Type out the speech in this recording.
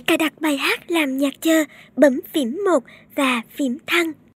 cài đặt bài hát làm nhạc chờ, bấm phím 1 và phím thăng.